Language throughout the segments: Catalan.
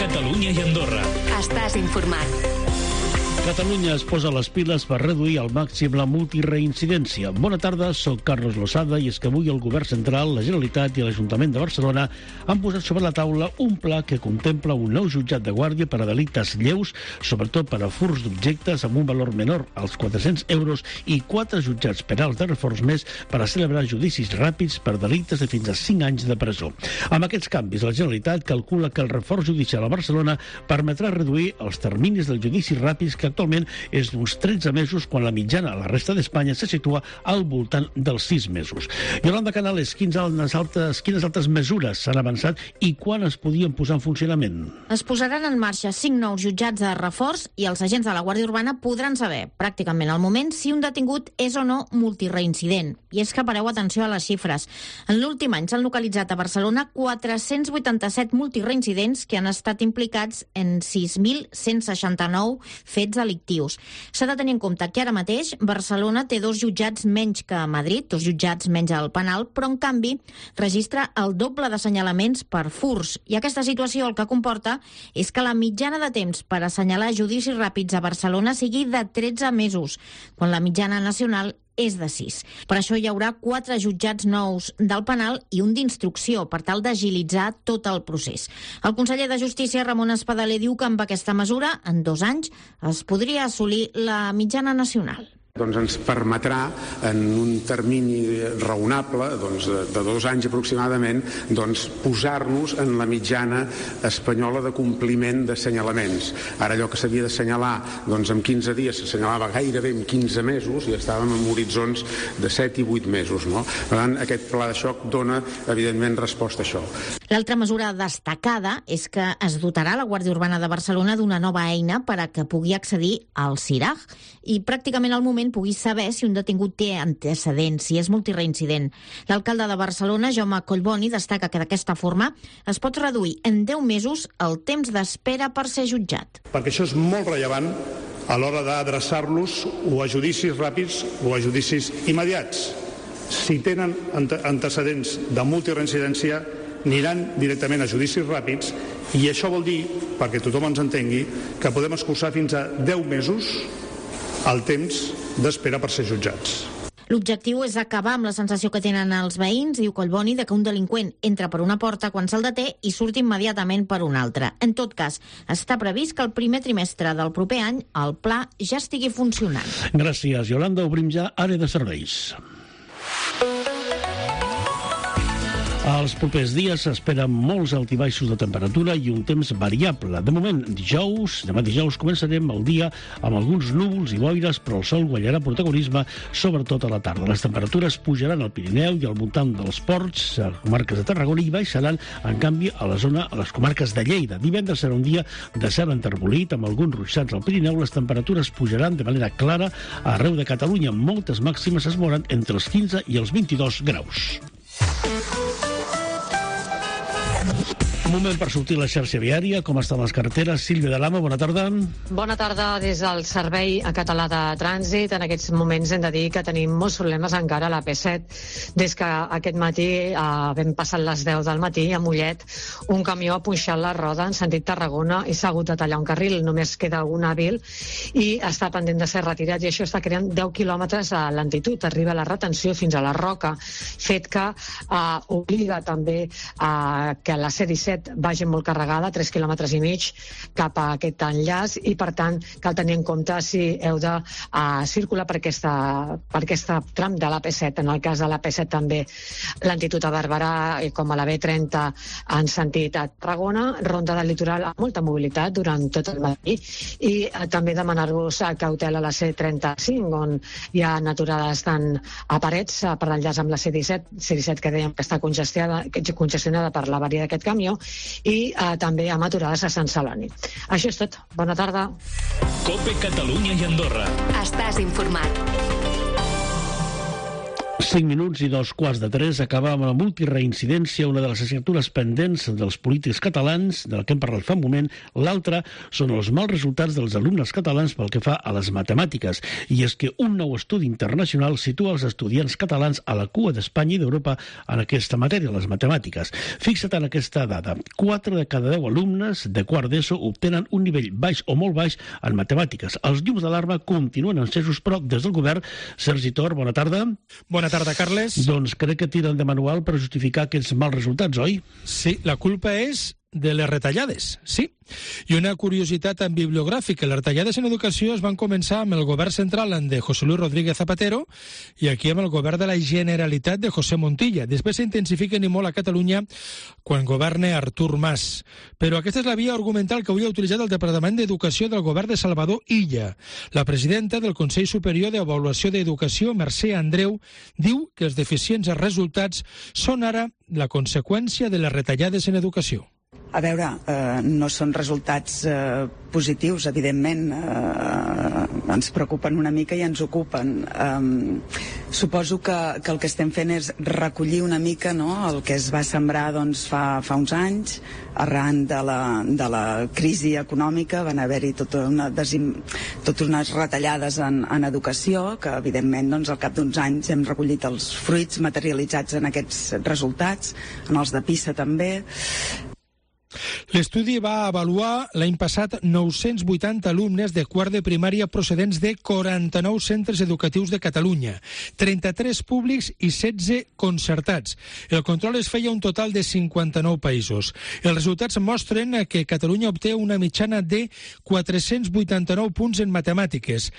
Catalunya i Andorra. Estàs informat. Catalunya es posa les piles per reduir al màxim la multireincidència. Bona tarda, soc Carlos Losada i és que avui el Govern Central, la Generalitat i l'Ajuntament de Barcelona han posat sobre la taula un pla que contempla un nou jutjat de guàrdia per a delictes lleus, sobretot per a furts d'objectes amb un valor menor als 400 euros i 4 jutjats penals de reforç més per a celebrar judicis ràpids per delictes de fins a 5 anys de presó. Amb aquests canvis, la Generalitat calcula que el reforç judicial a Barcelona permetrà reduir els terminis dels judicis ràpids que actualment és d'uns 13 mesos, quan la mitjana a la resta d'Espanya se situa al voltant dels 6 mesos. Yolanda Canales, quines altres mesures s'han avançat i quan es podien posar en funcionament? Es posaran en marxa 5 nous jutjats de reforç i els agents de la Guàrdia Urbana podran saber, pràcticament al moment, si un detingut és o no multireincident. I és que pareu atenció a les xifres. En l'últim any s'han localitzat a Barcelona 487 multireincidents que han estat implicats en 6.169 fets delictius. S'ha de tenir en compte que ara mateix Barcelona té 2 jutjats menys que Madrid, 2 jutjats menys al penal, però en canvi registra el doble d'assenyalaments per furts. I aquesta situació el que comporta és que la mitjana de temps per assenyalar judicis ràpids a Barcelona sigui de 13 mesos, quan la mitjana nacional és de 6. Per això hi haurà 4 jutjats nous del penal i un d'instrucció per tal d'agilitzar tot el procés. El conseller de Justícia, Ramon Espadaler, diu que amb aquesta mesura, en 2 anys, es podria assolir la mitjana nacional. Ens permetrà, en un termini raonable, de 2 anys aproximadament, posar-nos en la mitjana espanyola de compliment d'assenyalaments. Ara allò que s'havia d'assenyalar en 15 dies s'assenyalava gairebé en 15 mesos i estàvem en horitzons de 7 i 8 mesos. No? Per tant, aquest pla de xoc dona, evidentment, resposta a això. L'altra mesura destacada és que es dotarà la Guàrdia Urbana de Barcelona d'una nova eina per a que pugui accedir al CIRAG i pràcticament al moment pugui saber si un detingut té antecedents, si és multireincident. L'alcalde de Barcelona, Jaume Collboni, destaca que d'aquesta forma es pot reduir en 10 mesos el temps d'espera per ser jutjat. Perquè això és molt rellevant a l'hora d'adreçar-los o a judicis ràpids o a judicis immediats. Si tenen antecedents de multireincidència, aniran directament a judicis ràpids i això vol dir, perquè tothom ens entengui, que podem escurçar fins a 10 mesos el temps d'espera per ser jutjats. L'objectiu és acabar amb la sensació que tenen els veïns, diu Collboni, de que un delinqüent entra per una porta quan se'l deté i surt immediatament per una altra. En tot cas, està previst que el primer trimestre del proper any el pla ja estigui funcionant. Gràcies, Yolanda. Obrim ja àrea de serveis. Els propers dies s'esperen molts altibaixos de temperatura i un temps variable. De moment, demà dijous, començarem el dia amb alguns núvols i boires, però el sol guanyarà protagonisme, sobretot a la tarda. Les temperatures pujaran al Pirineu i al voltant dels ports, a les comarques de Tarragona, i baixaran, en canvi, a les comarques de Lleida. Divendres serà un dia de cel enterbolit, amb alguns ruixats al Pirineu. Les temperatures pujaran de manera clara arreu de Catalunya. Moltes màximes es mouen entre els 15 i els 22 graus. Un moment per sortir a la xarxa viària. Com estan les carreteres? Sílvia de Lama, bona tarda. Bona tarda des del Servei Català de Trànsit. En aquests moments hem de dir que tenim molts problemes encara a la P7. Des que aquest matí, ben passat les 10 del matí, a Mollet, un camió ha punxat la roda en sentit Tarragona i s'ha hagut de tallar un carril. Només queda un hàbil i està pendent de ser retirat, i això està creant 10 quilòmetres a lentitud. Arriba la retenció fins a la Roca, fet que obliga també que la C-17 vagi molt carregada, 3 quilòmetres i mig cap a aquest enllaç, i per tant cal tenir en compte si heu de circular per aquesta tram de la P7. En el cas de la P7 també lentitud a Barberà com a la B30 en sentit a Tarragona, ronda del litoral amb molta mobilitat durant tot el matí, i també demanar-vos cautela a la C35, on hi ha aturades tant a Parets per l'enllaç amb la C17 que dèiem que està congestionada per l'avaria d'aquest camió, i també amb aturades a Sant Celoni. Això és tot. Bona tarda. COPE Catalunya i Andorra. Estàs informat. 5 minuts i 2:15 acabàvem amb la multireincidència, una de les assignatures pendents dels polítics catalans, de la que hem parlat fa un moment. L'altra són els mals resultats dels alumnes catalans pel que fa a les matemàtiques. I és que un nou estudi internacional situa els estudiants catalans a la cua d'Espanya i d'Europa en aquesta matèria, les matemàtiques. Fixa't en aquesta dada. 4 de cada 10 alumnes de quart d'ESO obtenen un nivell baix o molt baix en matemàtiques. Els llums d'alarma continuen encesos, però des del govern. Sergi Tor, bona tarda. Bona tarda, Carles. Doncs crec que tiren de manual per justificar aquests mals resultats, oi? Sí, la culpa és de les retallades, sí. I una curiositat bibliogràfica. Les retallades en educació es van començar amb el govern central de José Luis Rodríguez Zapatero i aquí amb el govern de la Generalitat de José Montilla. Després s'intensifiquen i molt a Catalunya quan governa Artur Mas. Però aquesta és la via argumental que avui ha utilitzat el Departament d'Educació del govern de Salvador Illa. La presidenta del Consell Superior d'Avaluació d'Educació, Mercè Andreu, diu que els deficients resultats són ara la conseqüència de les retallades en educació. A veure, no són resultats positius, evidentment, ens preocupen una mica i ens ocupen. Suposo que el que estem fent és recollir una mica, no?, el que es va sembrar fa uns anys, arran de la crisi econòmica. Van haver-hi totes unes retallades en educació, que evidentment al cap d'uns anys hem recollit els fruits materialitzats en aquests resultats, en els de PISA també. L'estudi va avaluar l'any passat 980 alumnes de quart de primària procedents de 49 centres educatius de Catalunya, 33 públics i 16 concertats. El control es feia un total de 59 països. Els resultats mostren que Catalunya obté una mitjana de 489 punts en matemàtiques,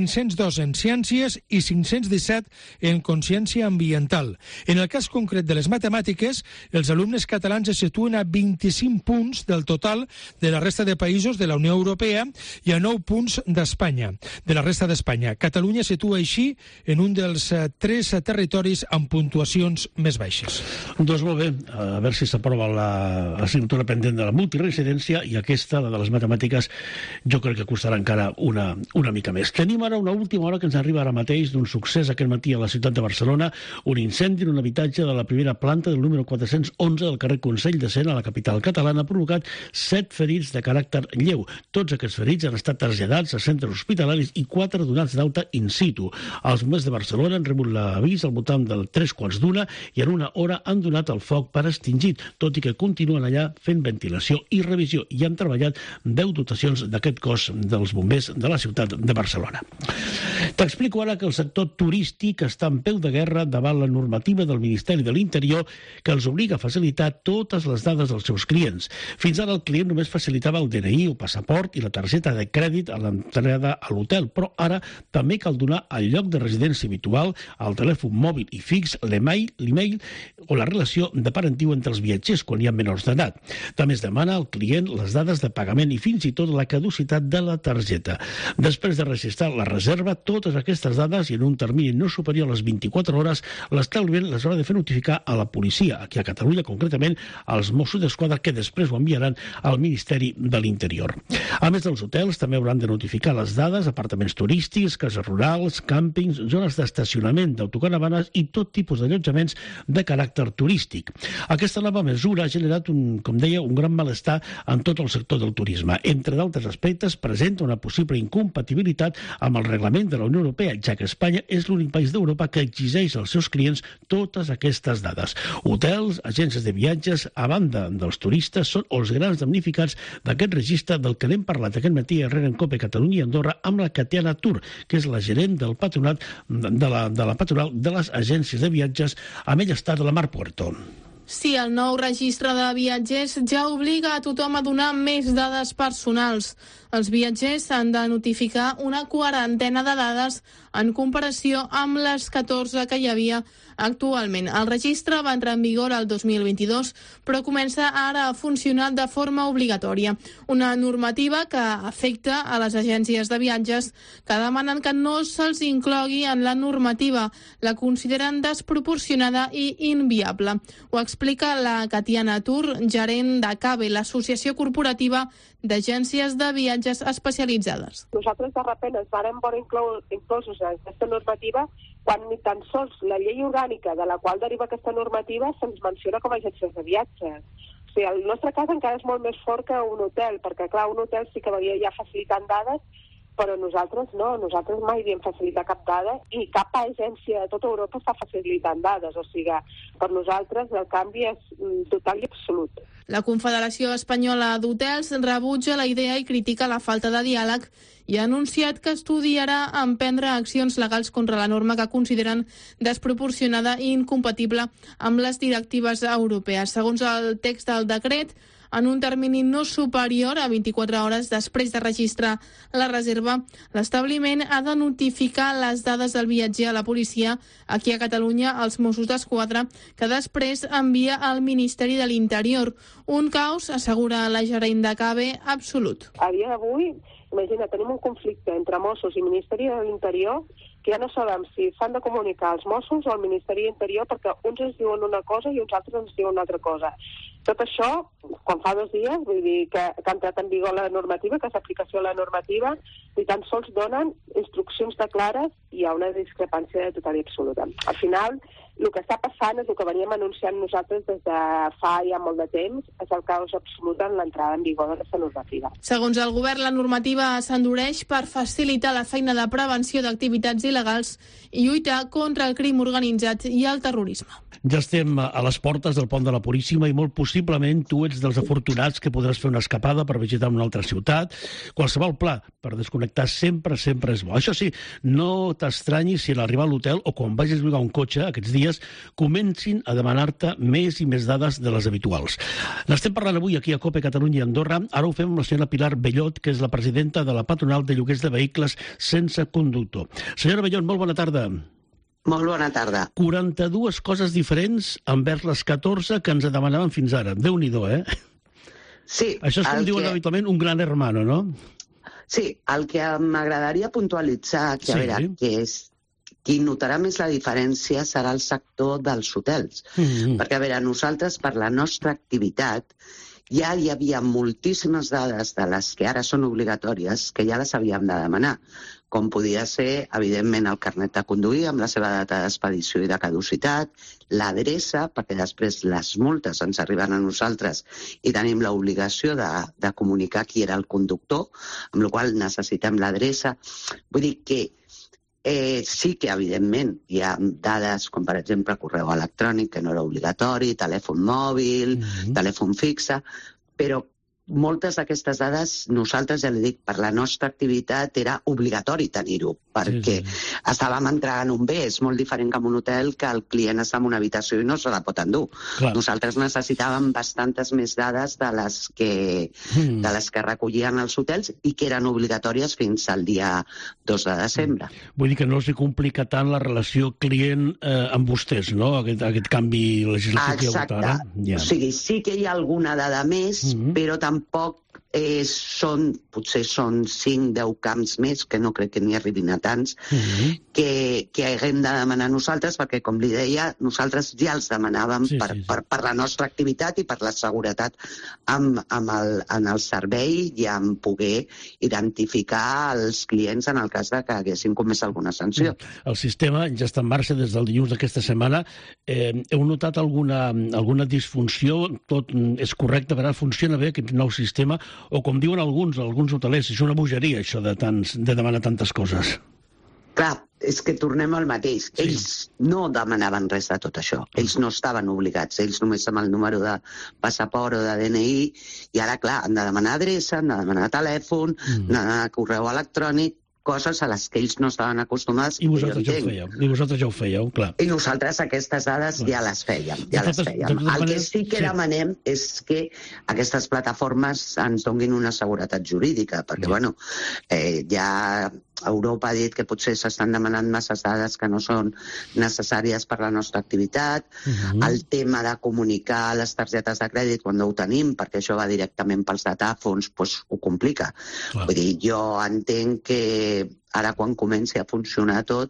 502 en ciències i 517 en consciència ambiental. En el cas concret de les matemàtiques, els alumnes catalans es situen a 25 punts del total de la resta de països de la Unió Europea i a 9 punts d'Espanya, de la resta d'Espanya. Catalunya situa així en un dels 3 territoris amb puntuacions més baixes. Doncs molt bé, a veure si s'aprova l'assignatura pendent de la multireincidència i aquesta, la de les matemàtiques, jo crec que costarà encara una mica més. Tenim ara una última hora que ens arriba ara mateix d'un succés aquest matí a la ciutat de Barcelona, un incendi en un habitatge de la primera planta del número 411 del carrer Consell de Cent a la capital catalana ha provocat 7 ferits de caràcter lleu. Tots aquests ferits han estat traslladats a centres hospitalaris i 4 donats d'alta in situ. Els bombers de Barcelona han rebut l'avís al voltant del 3:15 i en una hora han donat el foc per extingit, tot i que continuen allà fent ventilació i revisió i han treballat 10 dotacions d'aquest cos dels bombers de la ciutat de Barcelona. T'explico ara que el sector turístic està en peu de guerra davant la normativa del Ministeri de l'Interior que els obliga a facilitar totes les dades dels seus clients. Fins ara el client només facilitava el DNI o passaport i la targeta de crèdit a l'entrada a l'hotel, però ara també cal donar el lloc de residència habitual, el telèfon mòbil i fix, l'email o la relació de parentiu entre els viatgers quan hi ha menors d'edat. També es demana al client les dades de pagament i fins i tot la caducitat de la targeta. Després de registrar la reserva, totes aquestes dades i en un termini no superior a les 24 hores, l'establiment les haurà de fer notificar a la policia, aquí a Catalunya concretament als Mossos d'Esquadra, que després ho enviaran al Ministeri de l'Interior. A més dels hotels, també hauran de notificar les dades, apartaments turístics, cases rurals, càmpings, zones d'estacionament d'autocaravanes i tot tipus d'allotjaments de caràcter turístic. Aquesta nova mesura ha generat, com deia, un gran malestar en tot el sector del turisme. Entre d'altres aspectes, presenta una possible incompatibilitat amb el reglament de la Unió Europea, ja que Espanya és l'únic país d'Europa que exigeix als seus clients totes aquestes dades. Hotels, agències de viatges, a banda dels turistes, són els grans damnificats d'aquest registre del que n'hem parlat aquest matí a RN COPE Catalunya i Andorra amb la Catiana Tur, que és la gerent del patronat de la patronal de les agències de viatges amb ell està de la Mar Puerto. Sí, el nou registre de viatgers ja obliga a tothom a donar més dades personals. Els viatgers han de notificar una quarantena de dades en comparació amb les 14 que hi havia actualment. El registre va entrar en vigor el 2022, però comença ara a funcionar de forma obligatòria. Una normativa que afecta a les agències de viatges que demanen que no se'ls inclogui en la normativa. La consideren desproporcionada i inviable. Ho explica la Catiana Tur, gerent d'ACABE, l'associació corporativa d'agències de viatges especialitzades. Nosaltres de sobte ens vàrem veure inclosos en aquesta normativa quan ni tan sols la llei orgànica de la qual deriva aquesta normativa se'ns menciona com a agències de viatges. O sigui, el nostre cas encara és molt més fort que un hotel, perquè clar, un hotel sí que veia ja facilitant dades, però nosaltres no, nosaltres mai havíem facilitat cap dada i cap agència de tota Europa està facilitant dades, o sigui, per nosaltres el canvi és total i absolut. La Confederació Espanyola d'Hotels rebutja la idea i critica la falta de diàleg i ha anunciat que estudiarà emprendre accions legals contra la norma que consideren desproporcionada i incompatible amb les directives europees. Segons el text del decret, en un termini no superior a 24 hores després de registrar la reserva, l'establiment ha de notificar les dades del viatger a la policia, aquí a Catalunya als Mossos d'Esquadra, que després envia al Ministeri de l'Interior. Un caos, assegura la gerent de CABE, absolut. A dia d'avui, imagina, tenim un conflicte entre Mossos i Ministeri de l'Interior que ja no sabem si s'han de comunicar als Mossos o al Ministeri de l'Interior perquè uns ens diuen una cosa i uns altres ens diuen una altra cosa. Tot això, quan fa 2 dies, vull dir que ha entrat en vigor la normativa, que és aplicació de la normativa, i tan sols donen instruccions de clares i hi ha una discrepància total i absoluta. Al final, el que està passant és el que veníem anunciant nosaltres des de fa ja molt de temps, és el caos absolut en l'entrada en vigor d'aquesta normativa. Segons el govern, la normativa s'endureix per facilitar la feina de prevenció d'activitats il·legals i lluitar contra el crim organitzat i el terrorisme. Ja estem a les portes del pont de la Puríssima i molt possiblement tu ets dels afortunats que podràs fer una escapada per visitar una altra ciutat. Qualsevol pla per desconnectar sempre és bo. Això sí, no t'estranyis si a l'arribar a l'hotel o quan vagis a llogar un cotxe aquests dies comencin a demanar-te més i més dades de les habituals. N'estem parlant avui aquí a COPE Catalunya i Andorra. Ara ho fem amb la senyora Pilar Bellot, que és la presidenta de la patronal de lloguers de vehicles sense conductor. Senyora Bellot, molt bona tarda. Molt bona tarda. 42 coses diferents envers les 14 que ens demanaven fins ara. Déu-n'hi-do, eh? Sí. Això és com diuen habitualment un gran hermano, no? Sí, el que m'agradaria puntualitzar, que a veure, que és qui notarà més la diferència serà el sector dels hotels. Perquè, a veure, nosaltres, per la nostra activitat, ja hi havia moltíssimes dades de les que ara són obligatòries que ja les havíem de demanar, com podia ser, evidentment, el carnet de conduir amb la seva data d'expedició i de caducitat, l'adreça, perquè després les multes ens arriben a nosaltres i tenim l'obligació de comunicar qui era el conductor, amb la qual necessitem l'adreça. Vull dir que sí que, evidentment, hi ha dades com, per exemple, correu electrònic, que no era obligatori, telèfon mòbil, telèfon fixe, però moltes d'aquestes dades, nosaltres, ja li dic, per la nostra activitat era obligatori tenir-ho, perquè estàvem entregant un bé. És molt diferent que en un hotel que el client està en una habitació i no se la pot endur. Nosaltres necessitàvem bastantes més dades de les que recollien els hotels i que eren obligatòries fins al dia 2 de desembre. Vull dir que no els complica tant la relació client amb vostès, no? Aquest canvi legislatiu que hi ha hagut ara. O sigui, sí que hi ha alguna dada més, però tampoc potser són 5-10 camps més, que no crec que n'hi arribin a tants, que haguem de demanar nosaltres, perquè, com li deia, nosaltres ja els demanàvem per la nostra activitat i per la seguretat en el servei i en poder identificar els clients en el cas que haguessin comès alguna sanció. El sistema ja està en marxa des del dilluns d'aquesta setmana. Heu notat alguna disfunció? Tot és correcte, però funciona bé aquest nou sistema? O com diuen alguns hotelers, és una bogeria això de demanar tantes coses. Clar, és que tornem al mateix. Ells no demanaven res de tot això. Ells no estaven obligats. Ells només amb el número de passaport o de DNI, i ara, clar, han de demanar adreça, han de demanar telèfon, han de demanar correu electrònic, coses a les que ells no estaven acostumats. I vosaltres ja ho fèieu, clar. I nosaltres aquestes dades ja les fèiem. El que sí que demanem és que aquestes plataformes ens donguin una seguretat jurídica, perquè, bueno, ja Europa ha dit que potser s'estan demanant masses dades que no són necessàries per la nostra activitat. El tema de comunicar les targetes de crèdit quan no ho tenim, perquè això va directament pels datàfons, doncs ho complica. Vull dir, jo entenc que ara quan comenci a funcionar tot,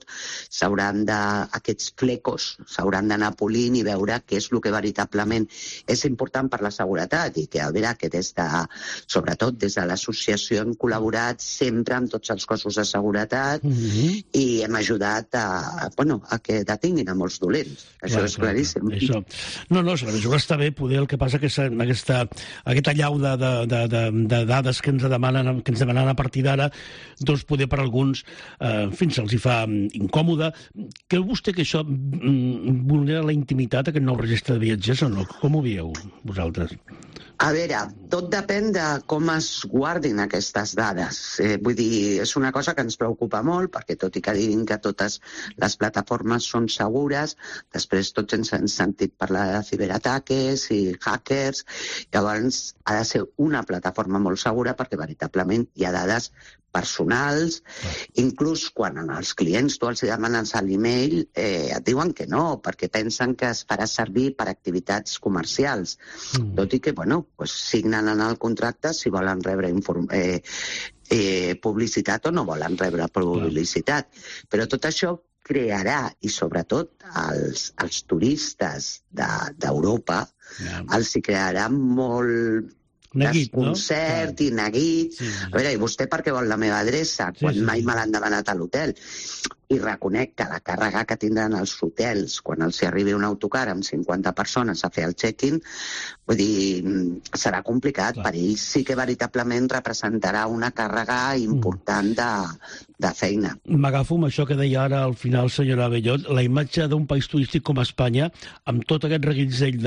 aquests flecos s'hauran d'anar polint i veure què és el que veritablement és important per la seguretat, i que, a veure, que sobretot des de l'associació hem col·laborat sempre amb tots els cossos de seguretat i hem ajudat a que detinguin a molts dolents. Això és claríssim. No, penso que està bé poder, el que passa que aquesta allau de dades que ens demanen a partir d'ara, doncs poder per alguns fins se'ls hi fa incòmode. Creu vostè que això vulnera la intimitat, aquest nou registre de viatgers, o no? Com ho veieu vosaltres? A veure, tot depèn de com es guardin aquestes dades. Vull dir, és una cosa que ens preocupa molt, perquè tot i que diguin que totes les plataformes són segures, després tots ens hem sentit parlar de ciberataques i hackers, llavors ha de ser una plataforma molt segura perquè veritablement hi ha dades personals, inclús quan als clients tu els demanes a l'email et diuen que no, perquè pensen que es farà servir per activitats comercials, tot i que, signen en el contracte si volen rebre publicitat o no volen rebre publicitat. Però tot això crearà, i sobretot als turistes d'Europa, els hi crearà molt desconcert i neguit. A veure, i vostè per què vol la meva adreça quan mai me l'han demanat a l'hotel? I reconec que la càrrega que tindran els hotels quan els arribi un autocar amb 50 persones a fer el check-in, vull dir, serà complicat. Per ells sí que veritablement representarà una càrrega important de feina. M'agafo amb això que deia ara al final, senyora Bellot, la imatge d'un país turístic com Espanya, amb tot aquest reguitzell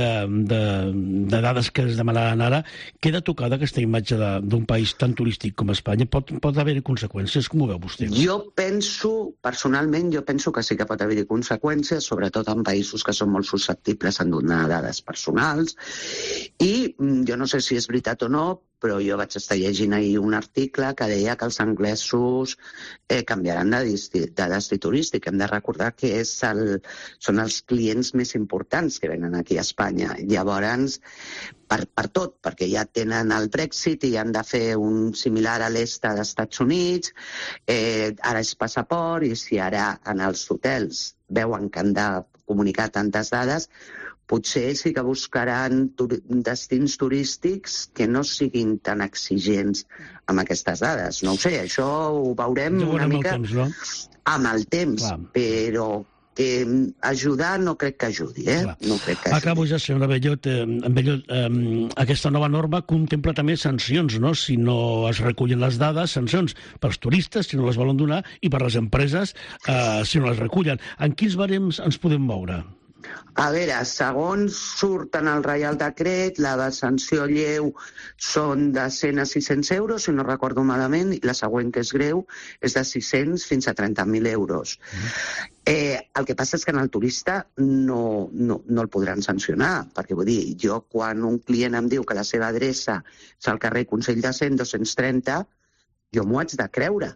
de dades que es demanaran ara, queda tocada aquesta imatge d'un país tan turístic com Espanya? Pot haver-hi conseqüències? Com ho veu vostè? Personalment, jo penso que sí que pot haver-hi conseqüències, sobretot en països que són molt susceptibles a donar dades personals. I jo no sé si és veritat o no, però jo vaig estar llegint ahir un article que deia que els anglesos canviaran de destí turístic. Hem de recordar que són els clients més importants que venen aquí a Espanya. Llavors, per tot, perquè ja tenen el Brexit i han de fer un similar a l'est dels Estats Units, ara és passaport, i si ara en els hotels veuen que han de comunicar tantes dades, potser sí que buscaran destins turístics que no siguin tan exigents amb aquestes dades. No ho sé, això ho veurem una mica amb el temps, però que ajudar no crec que ajudi, No crec que ajudi. Acabo ja, senyora Bellot. Aquesta nova norma contempla també sancions, no? Si no es recullen les dades, sancions pels turistes, si no les volen donar, i per les empreses, si no les recullen. En quins barems ens podem moure? A veure, segons surt en el Reial Decret, la sanció lleu són de 100 a 600 euros, si no recordo malament, i la següent, que és greu, és de 600 fins a 30.000 euros. El que passa és que en el turista no el podran sancionar, perquè vull dir, jo quan un client em diu que la seva adreça és al carrer Consell de Cent 230, jo m'ho haig de creure.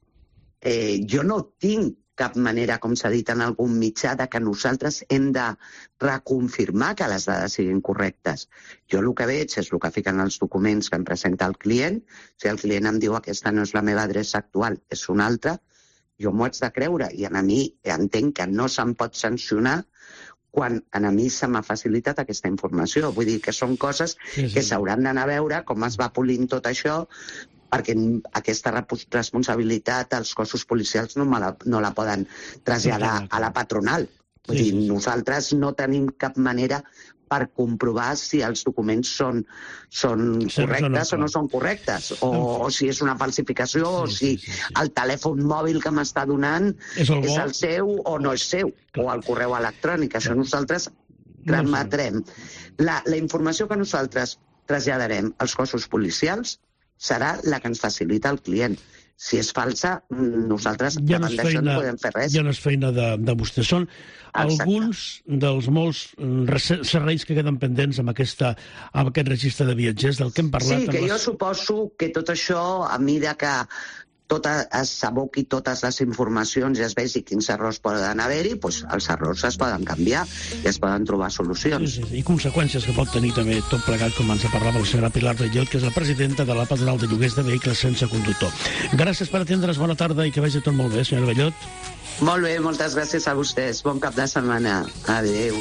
Jo no tinc cap manera, com s'ha dit en algun mitjà, de que nosaltres hem de reconfirmar que les dades siguin correctes. Jo el que veig és el que fiquen els documents que em presenta el client. Si el client em diu aquesta no és la meva adreça actual, és una altra, jo m'ho haig de creure. I a mi entenc que no se'm pot sancionar quan a mi se m'ha facilitat aquesta informació. Vull dir que són coses que s'hauran d'anar a veure com es va polint tot això, perquè aquesta responsabilitat els cossos policials no la poden traslladar a la patronal. Vull dir, nosaltres no tenim cap manera per comprovar si els documents són correctes o no són correctes, o si és una falsificació, o si el telèfon mòbil que m'està donant és el seu o no és seu, o el correu electrònic. Això nosaltres trametrem. La informació que nosaltres traslladarem als cossos policials serà la que ens facilita el client. Si és falsa, nosaltres davant d'això no podem fer res. Ja no és feina de vostès. Són alguns dels molts serveis que queden pendents amb aquest registre de viatgers del que hem parlat. Sí, que jo suposo que tot això, a mesura que s'aboqui totes les informacions i es vegi quins errors poden haver-hi, doncs els errors es poden canviar i es poden trobar solucions. I conseqüències que pot tenir també tot plegat, com ens parlava la senyora Pilar Bellot, que és la presidenta de la Patronal de Lloguers de Vehicles Sense Conductor. Gràcies per atendre's, bona tarda i que vagi tot molt bé, senyora Bellot. Molt bé, moltes gràcies a vostès. Bon cap de setmana. Adéu.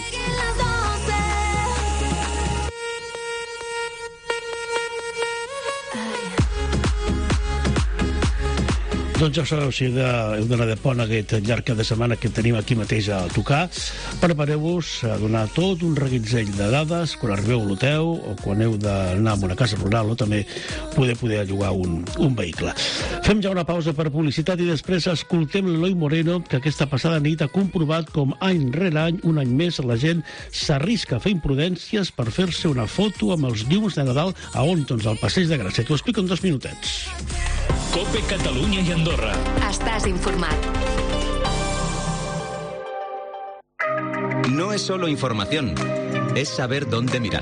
Doncs ja sabeu, si heu d'anar de pont aquest llarg cap de setmana que tenim aquí mateix a tocar, prepareu-vos a donar tot un reguitzell de dades quan arribeu a l'hotel o quan heu d'anar a una casa rural o també poder llogar un vehicle. Fem ja una pausa per publicitat i després escoltem l'Eloi Moreno, que aquesta passada nit ha comprovat com any rere any, un any més, la gent s'arrisca a fer imprudències per fer-se una foto amb els llums de Nadal a on? Doncs al Passeig de Gràcia. T'ho explico en 2 minutets. COPE Catalunya i Andorra. Estàs informat. No es solo información, es saber dónde mirar.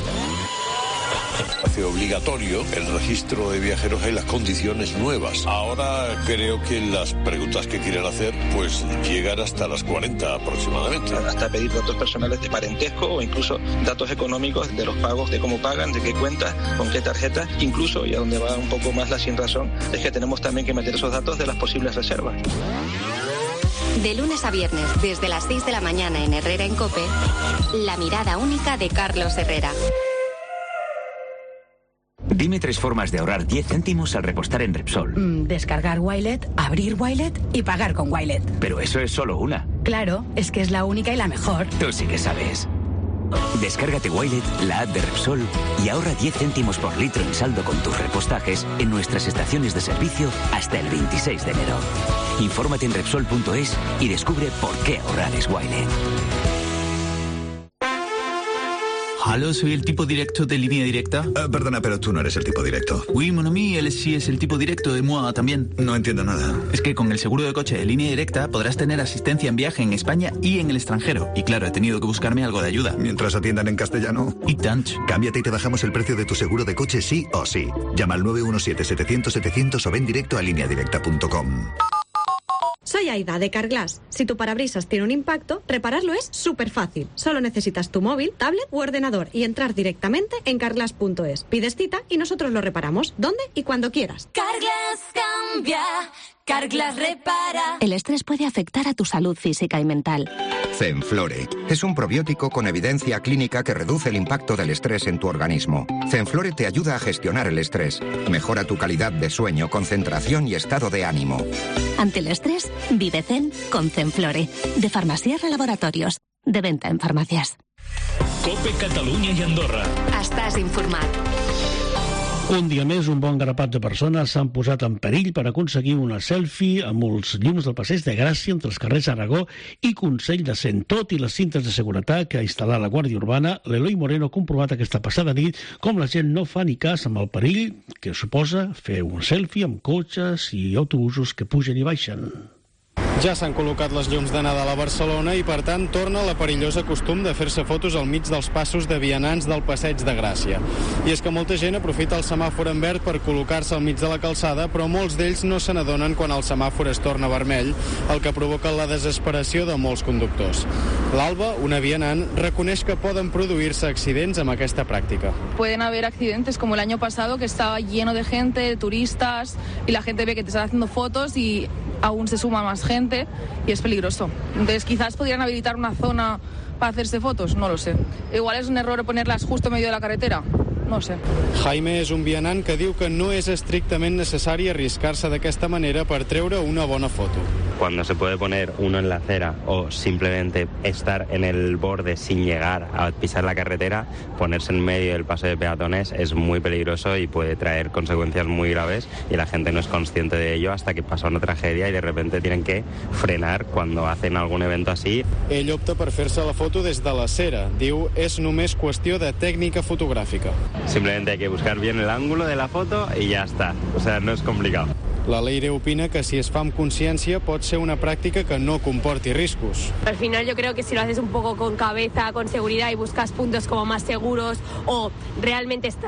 Hace obligatorio el registro de viajeros en las condiciones nuevas. Ahora creo que las preguntas que quieren hacer pues llegan hasta las 40 aproximadamente. Hasta pedir datos personales de parentesco o incluso datos económicos de los pagos, de cómo pagan, de qué cuenta, con qué tarjeta. Incluso, y a donde va un poco más la sin razón, es que tenemos también que meter esos datos de las posibles reservas. De lunes a viernes, desde las 6 de la mañana en Herrera en COPE, la mirada única de Carlos Herrera. Dime 3 formas de ahorrar 10 céntimos al repostar en Repsol. Descargar Wilet, abrir Wilet y pagar con Wilet. Pero eso es solo una. Claro, es que es la única y la mejor. Tú sí que sabes. Descárgate Wilet, la app de Repsol, y ahorra 10 céntimos por litro en saldo con tus repostajes en nuestras estaciones de servicio hasta el 26 de enero. Infórmate en Repsol.es y descubre por qué ahorrar es Wilet. Hola, soy el tipo directo de Línea Directa. Perdona, pero tú no eres el tipo directo. Oui, mon ami, él sí es el tipo directo de moi también. No entiendo nada. Es que con el seguro de coche de Línea Directa podrás tener asistencia en viaje en España y en el extranjero. Y claro, he tenido que buscarme algo de ayuda. Mientras atiendan en castellano. Y tant. Cámbiate y te bajamos el precio de tu seguro de coche sí o sí. Llama al 917-700-700 o ven directo a lineadirecta.com. Soy Aida, de Carglass. Si tu parabrisas tiene un impacto, repararlo es súper fácil. Solo necesitas tu móvil, tablet u ordenador y entrar directamente en carglass.es. Pides cita y nosotros lo reparamos, donde y cuando quieras. Carglass cambia, Carglass repara. El estrés puede afectar a tu salud física y mental. Zenflore es un probiótico con evidencia clínica que reduce el impacto del estrés en tu organismo. Zenflore te ayuda a gestionar el estrés, mejora tu calidad de sueño, concentración y estado de ánimo. Ante el estrés, vive Zen con Zenflore, de Farmacierra Laboratorios, de venta en farmacias. COPE Catalunya i Andorra. Estàs informat. Un dia més, un bon grapat de persones s'han posat en perill per aconseguir una selfie amb els llums del Passeig de Gràcia entre els carrers Aragó i Consell de Cent. Tot i les cintes de seguretat que ha instal·lat la Guàrdia Urbana, l'Eloi Moreno ha comprovat aquesta passada nit com la gent no fa ni cas amb el perill que suposa fer un selfie amb cotxes i autobusos que pugen i baixen. Ja s'han col·locat les llums de Nadal a Barcelona i, per tant, torna la perillosa costum de fer-se fotos al mig dels passos de vianants del Passeig de Gràcia. I és que molta gent aprofita el semàfor en verd per col·locar-se al mig de la calçada, però molts d'ells no se n'adonen quan el semàfor es torna vermell, el que provoca la desesperació de molts conductors. L'Alba, una vianant, reconeix que poden produir-se accidents amb aquesta pràctica. Pueden haber accidentes como el año pasado, que estaba lleno de gente, turistas, y la gente ve que te están haciendo fotos y aún se suma más gente y es peligroso. Entonces quizás podrían habilitar una zona para hacerse fotos, no lo sé. Igual es un error ponerlas justo en medio de la carretera. No sé. Jaime és un vianant que diu que no és estrictament necessari arriscar-se d'aquesta manera per treure una bona foto. Cuando se puede poner uno en la acera o simplemente estar en el borde sin llegar a pisar la carretera, ponerse en medio del paso de peatones es muy peligroso y puede traer consecuencias muy graves y la gente no es consciente de ello hasta que pasa una tragedia y de repente tienen que frenar cuando hacen algún evento así. Ell opta per fer-se la foto des de l'acera. Diu, és només qüestió de tècnica fotogràfica. Simplemente hay que buscar bien el ángulo de la foto y ya está. O sea, no es complicado. La Leire opina que si es fa amb consciència pot ser una pràctica que no comporti riscos. Al final yo creo que si lo haces un poco con cabeza, con seguridad y buscas puntos como más seguros o realmente estás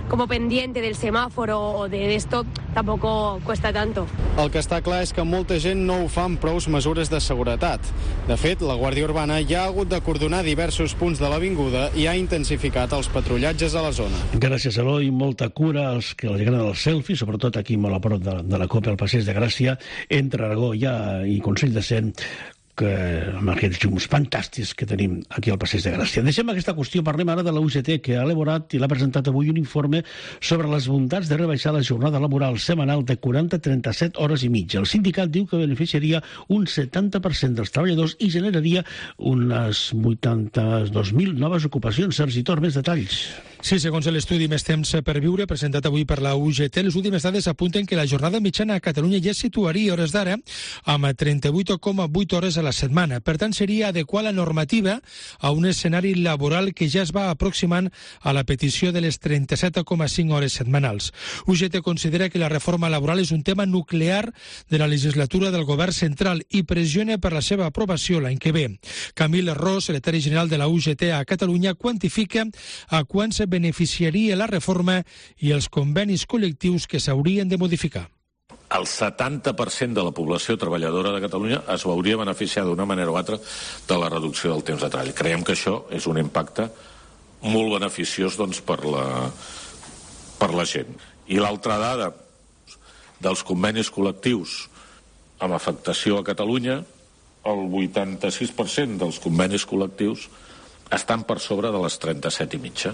como pendiente del semáforo o de esto, tampoco cuesta tanto. El que està clar és que molta gent no ho fa amb prous mesures de seguretat. De fet, la Guàrdia Urbana ja ha hagut de coordinar diversos punts de l'avinguda i ha intensificat els patrullatges a la zona. Gràcies, Eloi. Molta cura als que els agraden els selfies, sobretot aquí molt a prop de la Copa, al Passeig de Gràcia, entre Aragó i Consell de Cent, amb aquests llums fantàstics que tenim aquí al Passeig de Gràcia. Deixem aquesta qüestió, parlem ara de la UGT, que ha elaborat i l'ha presentat avui un informe sobre les bondats de rebaixar la jornada laboral setmanal de 40 a 37 hores i mitja. El sindicat diu que beneficiaria un 70% dels treballadors i generaria unes 82.000 noves ocupacions. Sergi Tor, més detalls. Sí, segons l'estudi Més temps per viure, presentat avui per la UGT, les últimes dades apunten que la jornada mitjana a Catalunya ja es situaria, hores d'ara, amb 38,8 hores a la setmana. Per tant, seria adequar la normativa a un escenari laboral que ja es va aproximant a la petició de les 37,5 hores setmanals. UGT considera que la reforma laboral és un tema nuclear de la legislatura del govern central i pressiona per la seva aprovació l'any que ve. Camil Ros, secretari general de la UGT a Catalunya, quantifica a quan se beneficiaria la reforma i els convenis col·lectius que s'haurien de modificar. El 70% de la població treballadora de Catalunya es veuria beneficiada d'una manera o altra de la reducció del temps de treball. Creiem que això és un impacte molt beneficiós per la gent. I l'altra dada dels convenis col·lectius amb afectació a Catalunya, el 86% dels convenis col·lectius estan per sobre de les 37 i mitja.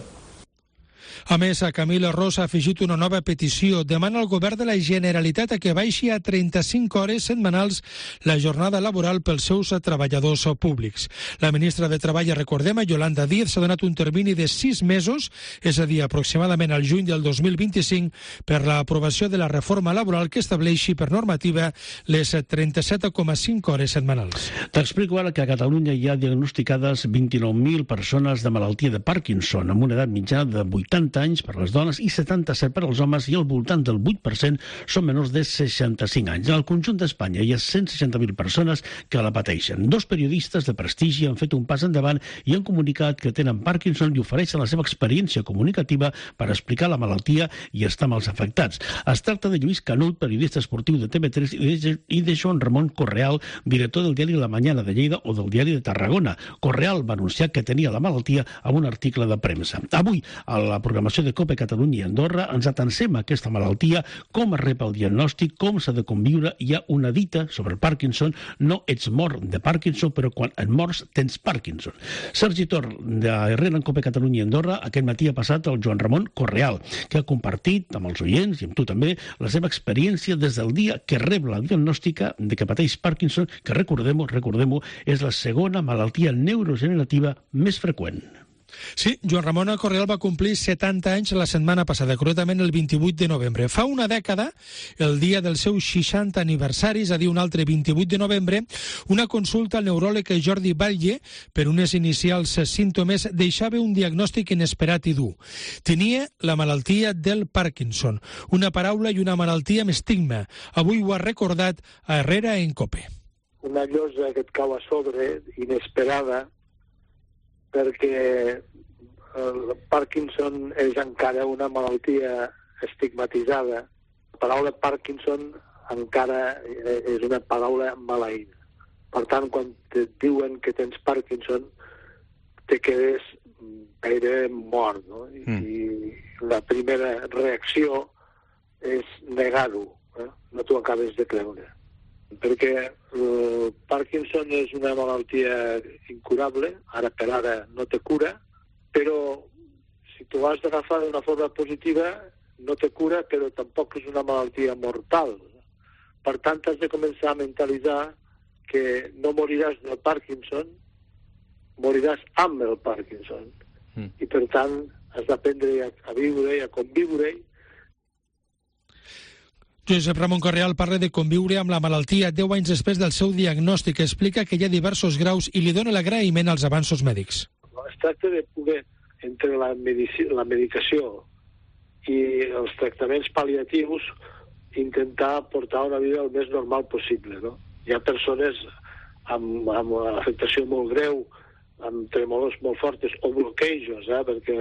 A més, a Camil Ros ha afegit una nova petició. Demana al govern de la Generalitat que baixi a 35 hores setmanals la jornada laboral pels seus treballadors públics. La ministra de Treball, recordem, Yolanda Díaz, s'ha donat un termini de 6 mesos, és a dir, aproximadament al juny del 2025, per l'aprovació de la reforma laboral que estableixi per normativa les 37,5 hores setmanals. T'explico ara que a Catalunya hi ha diagnosticades 29.000 persones de malaltia de Parkinson, amb una edat mitjana de 80 anys per les dones i 77 per als homes, i al voltant del 8% són menors de 65 anys. En el conjunt d'Espanya hi ha 160.000 persones que la pateixen. 2 periodistes de prestigi han fet un pas endavant i han comunicat que tenen Parkinson i ofereixen la seva experiència comunicativa per explicar la malaltia i estar amb els afectats. Es tracta de Lluís Canut, periodista esportiu de TV3, i de Joan Ramon Correal, director del diari La Mañana de Lleida o del diari de Tarragona. Correal va anunciar que tenia la malaltia amb un article de premsa. Avui, a la programació de COPE Catalunya i Andorra, ens atansem a aquesta malaltia, com es rep el diagnòstic, com s'ha de conviure. Hi ha una dita sobre el Parkinson: no ets mort de Parkinson, però quan et mors tens Parkinson. Sergi Tor, de Herrera en COPE Catalunya i Andorra, aquest matí ha passat el Joan Ramon Correal, que ha compartit amb els oients i amb tu també la seva experiència des del dia que rep la diagnòstica de que pateix Parkinson, que recordem-ho, és la segona malaltia neurogenerativa més freqüent. Sí, Joan Ramon Correal va complir 70 anys la setmana passada, concretament el 28 de novembre. Fa una dècada, el dia del seu 60 aniversari, és a dir, un altre 28 de novembre, una consulta al neuròleg Jordi Batlle per unes inicials símptomes deixava un diagnòstic inesperat i dur. Tenia la malaltia del Parkinson, una paraula i una malaltia amb estigma. Avui ho ha recordat a Herrera en COPE. Una llosa que et cau a sobre, inesperada, perquè el Parkinson és encara una malaltia estigmatitzada. La paraula Parkinson encara és una paraula maleïda. Per tant, quan et diuen que tens Parkinson, te quedes gairebé mort, no? I la primera reacció és negar-ho, no t'ho acabes de creure. Perquè el Parkinson és una malaltia incurable, ara per ara no té cura, però si tu has d'agafar d'una forma positiva, no té cura, però tampoc és una malaltia mortal. Per tant, has de començar a mentalitzar que no moriràs del Parkinson, moriràs amb el Parkinson. I per tant, has d'aprendre a viure i a conviure. Josep Ramon Correal parla de conviure amb la malaltia 10 anys després del seu diagnòstic. Explica que hi ha diversos graus i li dona l'agraïment als avanços mèdics. Es tracta de poder, entre la medicació i els tractaments pal·liatius, intentar portar una vida el més normal possible, no? Hi ha persones amb afectació molt greu amb tremolors molt fortes o bloquejos, perquè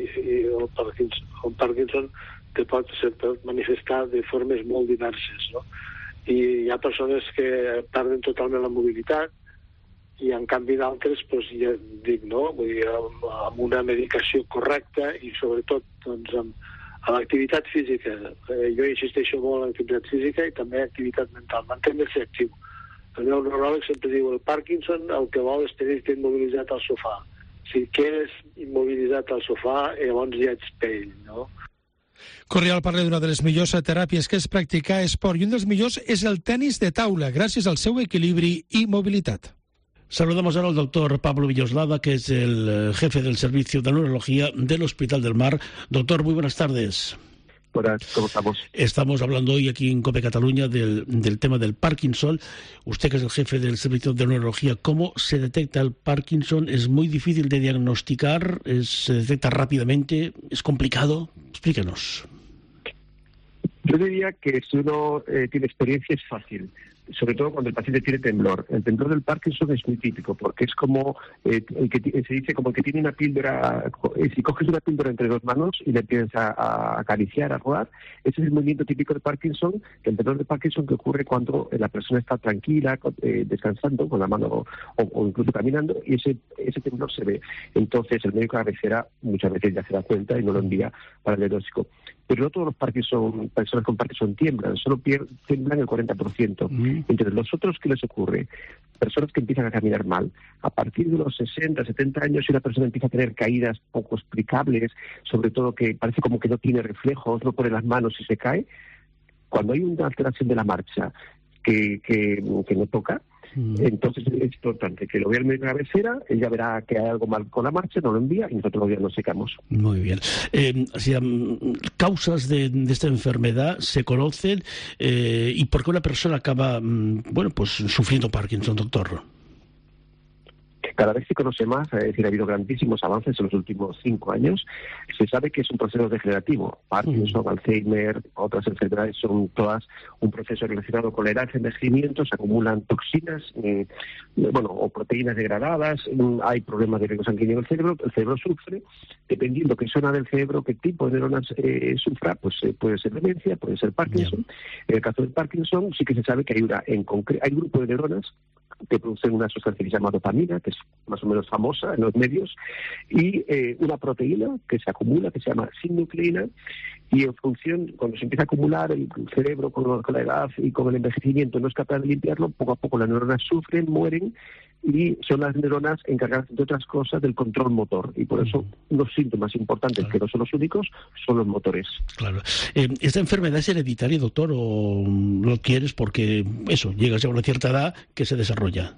el Parkinson te pot manifestar de formes molt diverses, no? I hi ha persones que perden totalment la mobilitat i en canvi d'altres, doncs, ja dic, no? Vull dir, amb una medicació correcta i sobretot doncs, amb l'activitat física. Jo insisteixo molt en l'activitat física i també activitat mental, mantenir-se actiu. El meu neuròleg sempre diu, el Parkinson el que vol és tenir-te immobilitzat al sofà. Si quedes immobilitzat al sofà, llavors ja ets pell, no? Corrial parla d'una de les millors teràpies que és practicar esport i un dels millors és el tenis de taula, gràcies al seu equilibri i mobilitat. Saludamos ahora al doctor Pablo Villoslada, que es el jefe del servicio de neurología del Hospital del Mar. Doctor, muy buenas tardes. Hola, ¿cómo estamos? Estamos hablando hoy aquí en COPE Cataluña del tema del Parkinson. Usted, que es el jefe del servicio de neurología, ¿cómo se detecta el Parkinson? ¿Es muy difícil de diagnosticar? ¿Se detecta rápidamente? ¿Es complicado? Explíquenos. Yo diría que si uno tiene experiencia es fácil, sobre todo cuando el paciente tiene temblor. El temblor del Parkinson es muy típico, porque es como el que se dice como que tiene una píldora. Si coges una píldora entre dos manos y le empiezas a acariciar, a rodar, ese es el movimiento típico del Parkinson, el temblor del Parkinson, que ocurre cuando la persona está tranquila, descansando con la mano o incluso caminando, y ese temblor se ve. Entonces el médico de cabecera muchas veces ya se da cuenta y no lo envía para el diagnóstico. Pero no todos los personas con Parkinson tiemblan, solo tiemblan el 40%. Entonces, los otros, ¿qué les ocurre? Personas que empiezan a caminar mal. A partir de los 60, 70 años, si una persona empieza a tener caídas poco explicables, sobre todo que parece como que no tiene reflejos, no pone las manos y se cae, cuando hay una alteración de la marcha que no toca, entonces es importante que lo vea el médico de cabecera, él ya verá que hay algo mal con la marcha, nos lo envía y nosotros lo diagnosticamos. Muy bien. Causas de esta enfermedad se conocen y por qué una persona acaba sufriendo Parkinson, doctor. Cada vez se conoce más, es decir, ha habido grandísimos avances en los últimos 5 años. Se sabe que es un proceso degenerativo. Parkinson, Alzheimer, otras enfermedades son todas un proceso relacionado con la edad, envejecimiento, se acumulan toxinas, o proteínas degradadas, hay problemas de riego sanguíneo en el cerebro sufre, dependiendo qué zona del cerebro, qué tipo de neuronas sufra, pues puede ser demencia, puede ser Parkinson. En el caso del Parkinson sí que se sabe que hay un grupo de neuronas que producen una sustancia que se llama dopamina, que es más o menos famosa en los medios, y una proteína que se acumula, que se llama sinnucleína, y en función, cuando se empieza a acumular el cerebro con la edad y con el envejecimiento no es capaz de limpiarlo, poco a poco las neuronas sufren, mueren, y son las neuronas encargadas de otras cosas del control motor, y por eso los síntomas importantes, que no son los únicos, son los motores. Claro. ¿Esta enfermedad es hereditaria, doctor, o lo quieres porque llegas a una cierta edad que se desarrolla?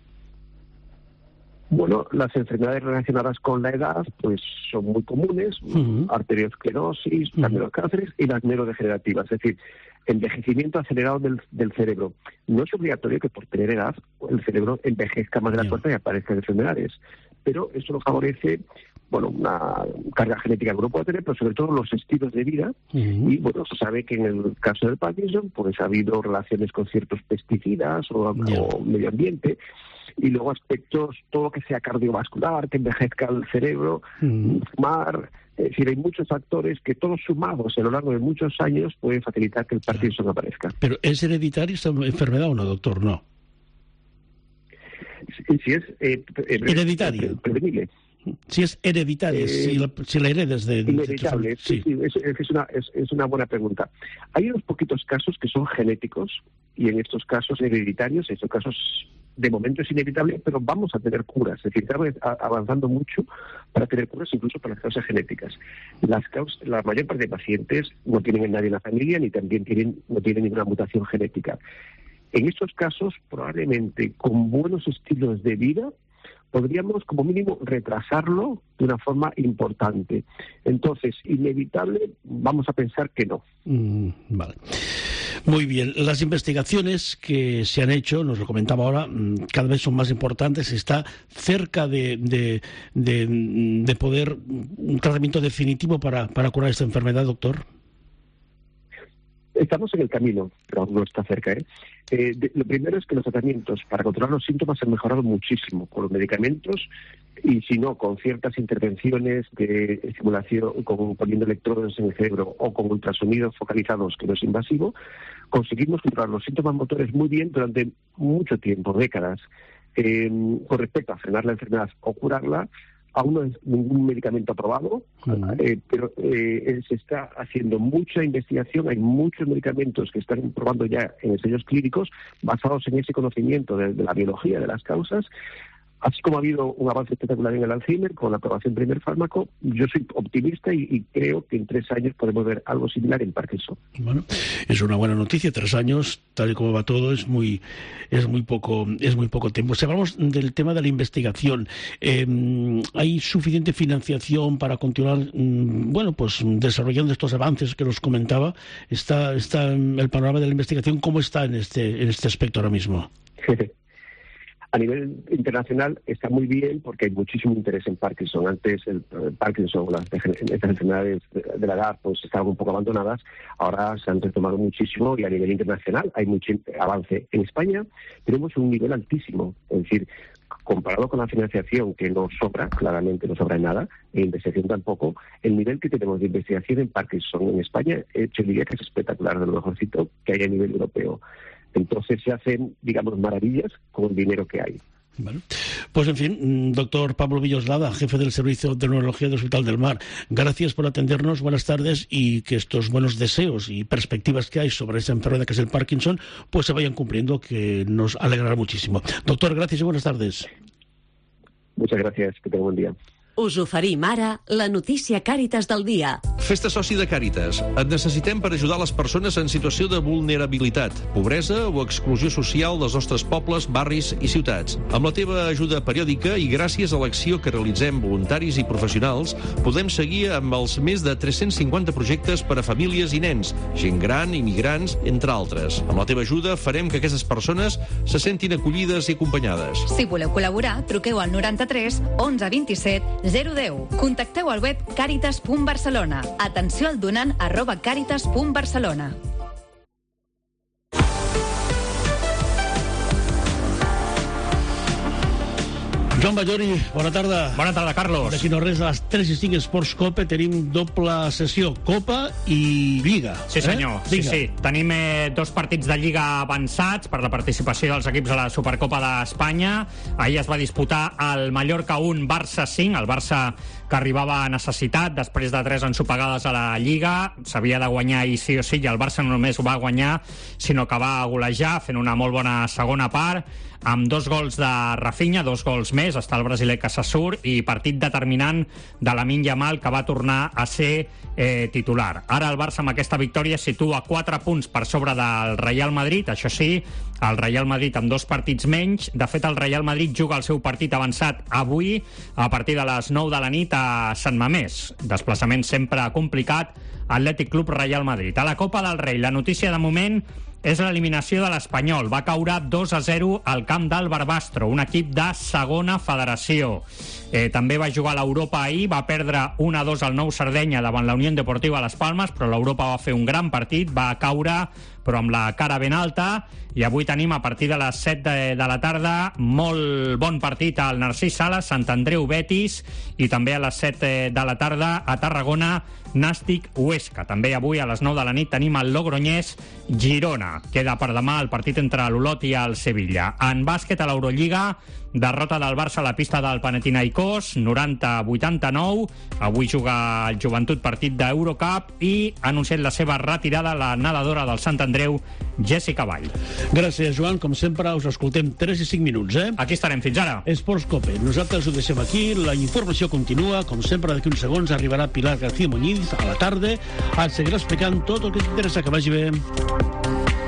Bueno, las enfermedades relacionadas con la edad pues son muy comunes, arteriosclerosis, también los cánceres y las neurodegenerativas, es decir, envejecimiento acelerado del cerebro. No es obligatorio que por tener edad el cerebro envejezca más de la cuenta y aparezcan enfermedades, pero eso lo favorece una carga genética que uno puede tener, pero sobre todo los estilos de vida. Y se sabe que en el caso del Parkinson pues ha habido relaciones con ciertos pesticidas o medio ambiente. Y luego aspectos, todo lo que sea cardiovascular, que envejezca el cerebro, fumar. Es decir, hay muchos factores que todos sumados a lo largo de muchos años pueden facilitar que el Parkinson aparezca. ¿Pero es hereditaria esta enfermedad o no, doctor? No. Si es hereditaria. Prevenible. Si es hereditaria, si la heredas de... Inevitable, sí, es una buena pregunta. Hay unos poquitos casos que son genéticos y en estos casos hereditarios, en estos casos de momento es inevitable, pero vamos a tener curas. Es decir, estamos avanzando mucho para tener curas incluso para las causas genéticas. La mayor parte de pacientes no tienen a nadie en la familia ni también no tienen ninguna mutación genética. En estos casos, probablemente con buenos estilos de vida, podríamos como mínimo retrasarlo de una forma importante. Entonces, inevitable, vamos a pensar que no. Vale. Muy bien. Las investigaciones que se han hecho, nos lo comentaba ahora, cada vez son más importantes. Está cerca de poder un tratamiento definitivo para curar esta enfermedad, doctor. Estamos en el camino, pero aún no está cerca. Lo primero es que los tratamientos para controlar los síntomas han mejorado muchísimo con los medicamentos y, si no, con ciertas intervenciones de estimulación, poniendo electrodos en el cerebro o con ultrasonidos focalizados, que no es invasivo, conseguimos controlar los síntomas motores muy bien durante mucho tiempo, décadas. Con respecto a frenar la enfermedad o curarla, aún no es ningún medicamento aprobado, pero se está haciendo mucha investigación, hay muchos medicamentos que están probando ya en ensayos clínicos basados en ese conocimiento de la biología, de las causas. Así como ha habido un avance espectacular en el Alzheimer con la aprobación del primer fármaco, yo soy optimista y creo que en 3 años podemos ver algo similar en Parkinson. Bueno, es una buena noticia. 3 años, tal y como va todo, es muy poco tiempo. Si hablamos del tema de la investigación, ¿hay suficiente financiación para continuar desarrollando estos avances que nos comentaba? ¿Está el panorama de la investigación, cómo está en este aspecto ahora mismo? A nivel internacional está muy bien porque hay muchísimo interés en Parkinson. Antes el Parkinson, estas enfermedades de la edad, pues estaban un poco abandonadas. Ahora se han retomado muchísimo y a nivel internacional hay mucho avance. En España tenemos un nivel altísimo, es decir, comparado con la financiación, que no sobra, claramente no sobra en nada, e investigación tampoco, el nivel que tenemos de investigación en Parkinson en España, yo diría que es espectacular, de lo mejorcito que hay a nivel europeo. Entonces se hacen, digamos, maravillas con el dinero que hay. Vale. Pues en fin, doctor Pablo Villoslada, jefe del Servicio de Neurología del Hospital del Mar, gracias por atendernos, buenas tardes, y que estos buenos deseos y perspectivas que hay sobre esa enfermedad que es el Parkinson, pues se vayan cumpliendo, que nos alegrará muchísimo. Doctor, gracias y buenas tardes. Muchas gracias, que tenga un buen día. Us oferim ara la notícia Càritas del dia. Fes-te soci de Càritas. Et necessitem per ajudar les persones en situació de vulnerabilitat, pobresa o exclusió social dels nostres pobles, barris i ciutats. Amb la teva ajuda periòdica i gràcies a l'acció que realitzem voluntaris i professionals, podem seguir amb els més de 350 projectes per a famílies i nens, gent gran, immigrants, entre altres. Amb la teva ajuda farem que aquestes persones se sentin acollides i acompanyades. Si voleu col·laborar, truqueu al 93 11 27 010. Contacteu al web caritas.barcelona. Atenció al donant @caritas.barcelona. Joan Ballori, bona tarda. Bona tarda, Carlos. D'aquí no res, a les 3 i 5 Esports Copa tenim doble sessió, Copa i Lliga. Sí, senyor. Sí. Tenim 2 partits de Lliga avançats per la participació dels equips a la Supercopa d'Espanya. Ahir es va disputar el Mallorca 1, Barça 5, el Barça que arribava a necessitat després de 3 ensopegades a la Lliga. S'havia de guanyar i sí o sí, i el Barça no només ho va guanyar, sinó que va golejar fent una molt bona segona part, amb 2 gols de Rafinha, 2 gols més, està el brasiler que se surt, i partit determinant de Lamine Yamal, que va tornar a ser titular. Ara el Barça amb aquesta victòria situa 4 punts per sobre del Real Madrid. Això sí, el Real Madrid amb 2 partits menys. De fet, el Real Madrid juga el seu partit avançat avui a partir de les 9 de la nit a Sant Mamés. Desplaçament sempre complicat, Atlètic Club Real Madrid. A la Copa del Rei, la notícia de moment és l'eliminació de l'Espanyol. Va caure 2-0 al camp del Barbastro, un equip de segona federació. També va jugar a l'Europa ahir, va perdre 1-2 al Nou Sardenya davant la Unió Deportiva Las Palmes, però l'Europa va fer un gran partit, va caure però amb la cara ben alta, i avui tenim a partir de les 7 de la tarda molt bon partit al Narcís Sala, Sant Andreu Betis, i també a les 7 de la tarda a Tarragona Nàstic Huesca. També avui a les 9 de la nit tenim el Logroñés Girona. Queda per demà el partit entre l'Olot i el Sevilla. En bàsquet a l'Eurolliga, derrota del Barça a la pista del Panathinaikos, 90-89. Avui juga el Joventut partit d'Eurocup i ha anunciat la seva retirada la nedadora del Sant Andreu, Jessica Vall. Gràcies, Joan. Com sempre, us escoltem 3 i 5 minuts, Aquí estarem fins ara. Esports Cope. Nosaltres ho deixem aquí. La informació continua. Com sempre, d'aquí uns segons arribarà Pilar García Muñiz a la tarda. Et seguirà explicant tot el que t'interessa. Que vagi bé.